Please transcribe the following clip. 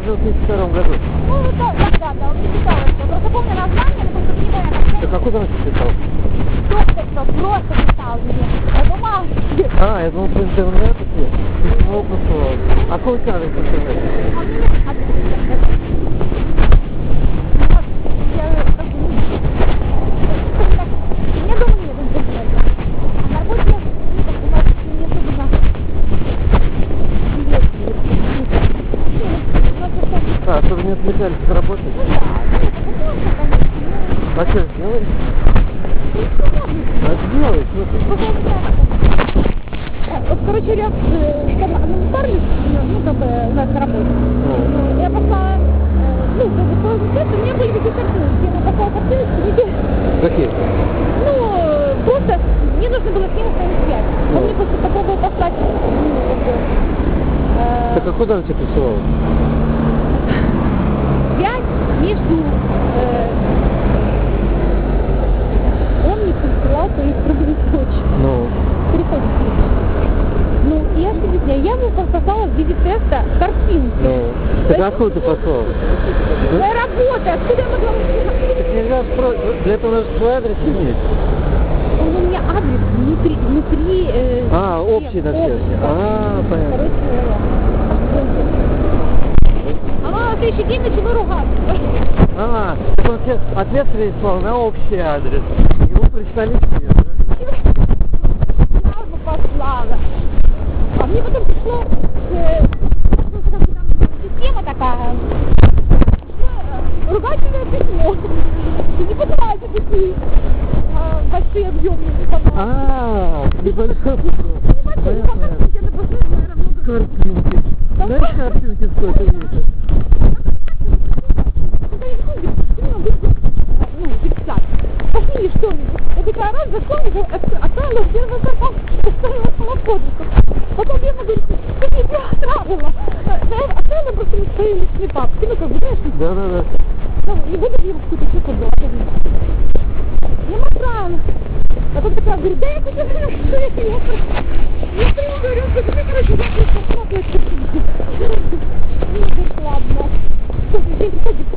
ездил в 2002 году. Ну, да, он не писал это. Просто помню название, но просто не знаю, как. Так какой он писал? Просто писал мне. На бумаге. А, я думал, по интернету тебе письмо посылал. А какой у тебя адрес в интернете? А у меня нет адреса. Я как бы не дома нет интернета. А на работе у нас не особенно. А, чтобы не отвлекались от работы? Ну да, это можно, конечно. А что сделаешь? А сделаешь? Вот, короче, я там гуманитарный, ну, как бы, у нас на работе. Я пошла, ну, как бы, по у меня были какие-то картинки. Я пошла картинки, какие? ну, просто мне нужно было с ним установить связь. Он мне просто попробовал послать, ну, как бы... Так а куда он тебе присылал? Связь между... он мне присылал свои круглые точки. Ну. Переходит ключ. Ну, я что объясняю, я ему послала в виде теста картинки. Ну. Так откуда ты послал? Моя работа, откуда я могла узнать? Так нельзя для этого нужно свой адрес иметь. Он у меня адрес внутри общий на все. Понятно. Короче, она на следующий день начала ругаться. Так он тебе ответственный слал на общий адрес. Ему прочитали все, да? Я бы послала. А мне потом пришло, система такая, ругательное письмо. И не посылайте такие большие объемные информации. Небольшой письмо. Картинки. Знаешь, картинки сколько весят? Ну, 50. Посмотри что-нибудь. Я такая раз зашла, отправила в первый квартал, оставила самоходнику. Потом я говорю, что я отправила. Оставила просто на своей личной папке. Ну, как бы, знаешь, Да. ну, не буду его какую-то чеку была. Я ему отправила. Потом такая, говорю, да я тебе говорю, что я не отправила. Я прямо говорю, что ты, короче, я просто отправила. Ну, ладно. Что, ты